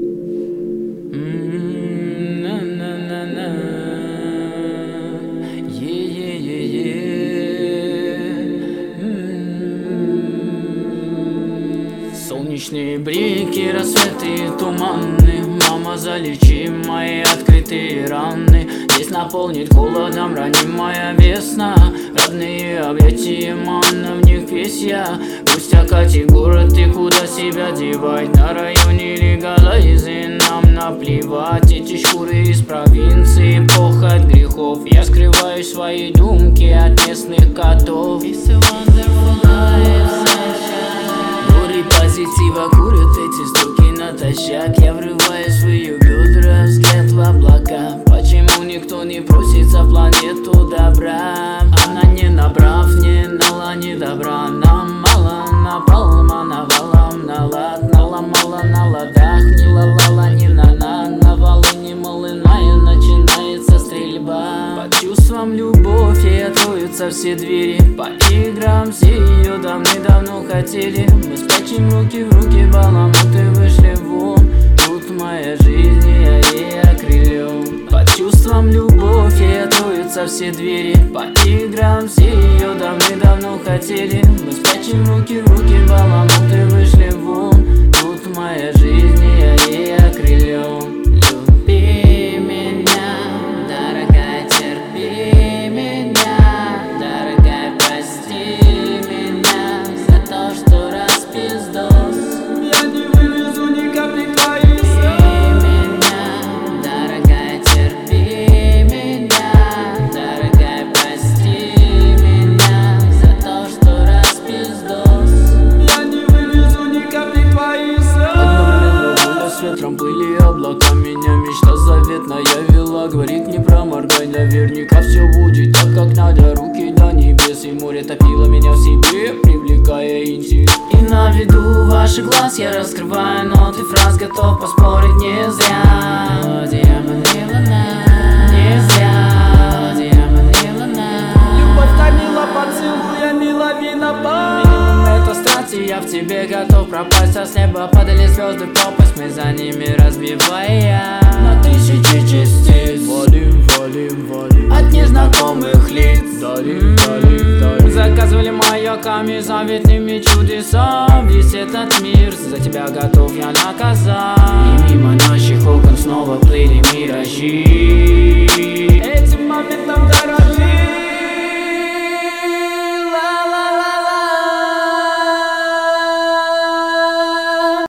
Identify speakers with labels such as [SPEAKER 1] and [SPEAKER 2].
[SPEAKER 1] Солнечные блики, рассветы и туманы. Мама, залечи мои открытые раны. Здесь наполнит холодом ранимая весна. Родные объятия, манна, в них весь я. Пусть окатит город, и куда себя девать? На районе легалайзы нам наплевать. Эти шкуры из провинции, похоть грехов. Я скрываю свои думки от местных котов. Позитива курят эти стуки натощак. Я врываюсь в ее бедра, взгляд в облака. Почему никто не просится в планету добра? Она не набрав, не дала ни добра. Нам мало напалма, навалом на лад. Наломала на ладах, не лалала, ни на навалы, не малыная. Начинается стрельба. Под чувством любовь ей откроются все двери. По играм все ее давным-давно хотели. Мы спрячем руки в руки, баламуты вышли вон. Тут моя жизнь, и я ей окрылен. Под чувством любовь ей откроются все двери. По играм все ее давным-давно хотели. Мы спрячем руки в руки, баламуты вышли вон. Тут моя жизнь, и я ей окрылен. Люби меня, дорогая, терпи меня. Дорогая, прости меня за то, что распиздос.
[SPEAKER 2] Я не вывезу ни капли твоих слез.
[SPEAKER 1] Дорогая, терпи меня. Дорогая, прости меня за то, что распиздос.
[SPEAKER 2] Я не вывезу ни капли твоих слез.
[SPEAKER 1] Одновременно с ветром плыли облака. Меня мечта заветная вела. Говорит, не проморгай, наверняка все будет так, как надо. Руки до небес, и море топило меня в себе, привлекая интерес. И на виду ваших глаз я раскрываю ноты фраз. Готов поспорить не зря. Не зря.
[SPEAKER 2] Любовь томила поцелуями, лавина по.
[SPEAKER 1] Это страсти, я в тебе готов пропасть. А с неба падали звезды в пропасть, мы за ними разбивая на тысячи частиц.
[SPEAKER 2] Валим, валим, валим
[SPEAKER 1] От незнакомых лиц.
[SPEAKER 2] Далим, далим, далим.
[SPEAKER 1] Заказывали маяками заветными чудеса. Весь этот мир за тебя готов я наказать. И мимо наших окон снова плыли миражи.